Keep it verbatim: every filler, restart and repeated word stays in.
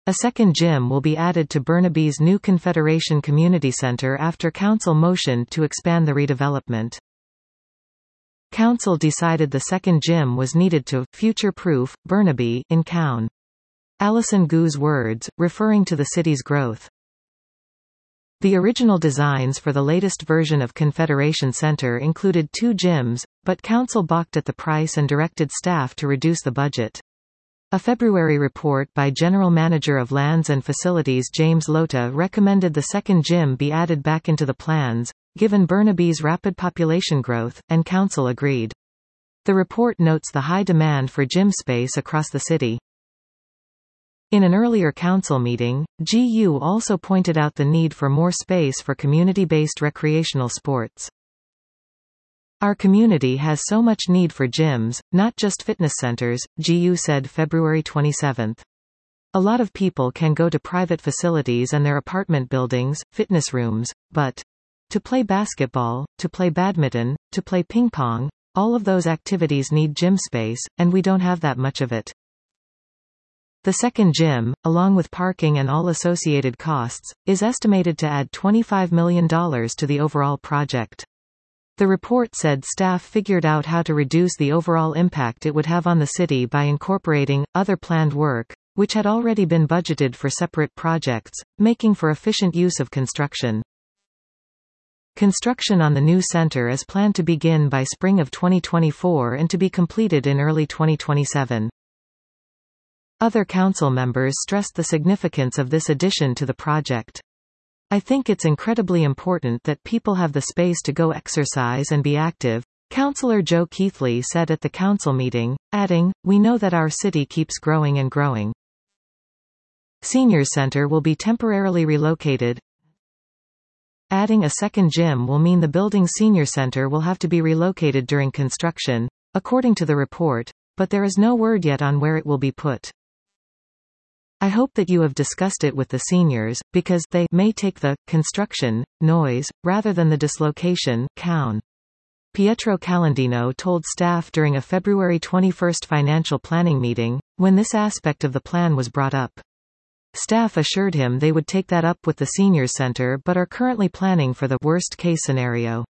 A second gym will be added to Burnaby's new Confederation Community Center after Council motioned to expand the redevelopment. Council decided the second gym was needed to future-proof Burnaby in Cown. Alison Gu's words, referring to the city's growth. The original designs for the latest version of Confederation Center included two gyms, but Council balked at the price and directed staff to reduce the budget. A February report by General Manager of Lands and Facilities James Lota recommended the second gym be added back into the plans, given Burnaby's rapid population growth, and Council agreed. The report notes the high demand for gym space across the city. In an earlier council meeting, G U also pointed out the need for more space for community-based recreational sports. Our community has so much need for gyms, not just fitness centers, G U said February twenty-seventh. A lot of people can go to private facilities and their apartment buildings, fitness rooms, but to play basketball, to play badminton, to play ping pong, all of those activities need gym space, and we don't have that much of it. The second gym, along with parking and all associated costs, is estimated to add twenty-five million dollars to the overall project. The report said staff figured out how to reduce the overall impact it would have on the city by incorporating other planned work, which had already been budgeted for separate projects, making for efficient use of construction. Construction on the new center is planned to begin by spring of twenty twenty-four and to be completed in early twenty twenty-seven. Other council members stressed the significance of this addition to the project. I think it's incredibly important that people have the space to go exercise and be active, Councillor Joe Keithley said at the council meeting, adding, "We know that our city keeps growing and growing." Seniors Center will be temporarily relocated. Adding a second gym will mean the building's senior center will have to be relocated during construction, according to the report, but there is no word yet on where it will be put. I hope that you have discussed it with the seniors, because they may take the construction noise, rather than the dislocation Cown. Pietro Calandino told staff during a February twenty-first financial planning meeting, when this aspect of the plan was brought up. Staff assured him they would take that up with the seniors center but are currently planning for the worst-case scenario.